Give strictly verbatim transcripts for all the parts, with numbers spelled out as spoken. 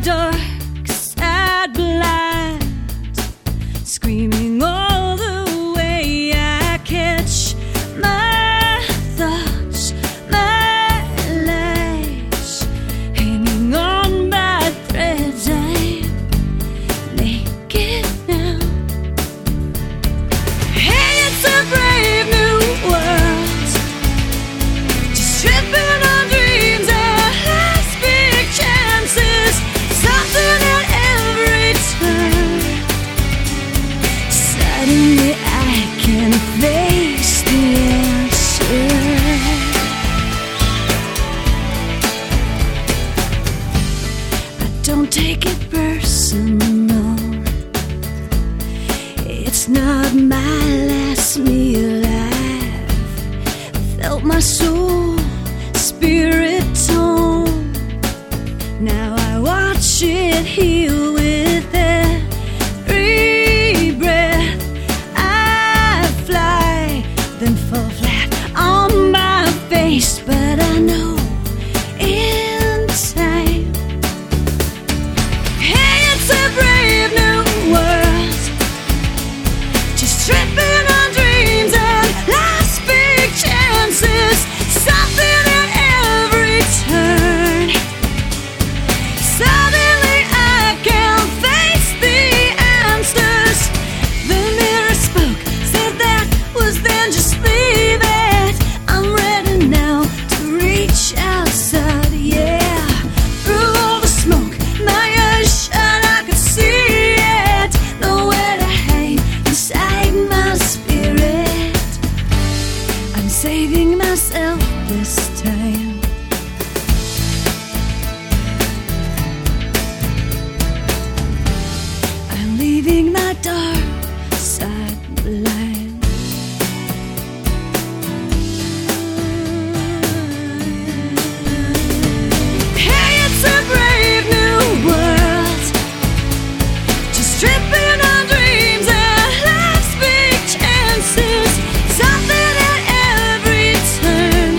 dark, sad blind, screaming all the way. I catch my thoughts, my lies, hanging on by threads. I'm naked now. Hey, it's a brave new world, just tripping on dreams and life's big chances. Something at every turn. Suddenly I can face the answer. I don't take it personal. It's not my last meal. I've felt my soul, spirit tone. Now I watch it heal with every breath. I fly, then fall flat on my face. But I know in time, hey, it's a brave new world, just tripping on dreams and life's big chances. Something at every turn. Suddenly I can face the answers. The mirror spoke, said that was then, just leave it. I'm ready now to reach outside, yeah. Through all the smoke, my eyes shut, I could see it. Nowhere to hide inside my spirit. I'm saving myself this time. I'm leaving my dark side blind. Hey, it's a brave new world, just tripping on dreams and life's big chances. Something at every turn.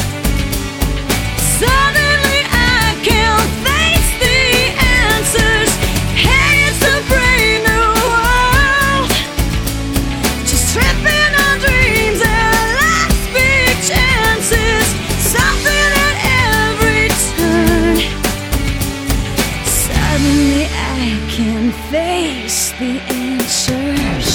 Suddenly I can face the answers. Hey, it's a brave new world, just tripping on dreams and life's big chances. Something at every turn. Suddenly I can face the answers.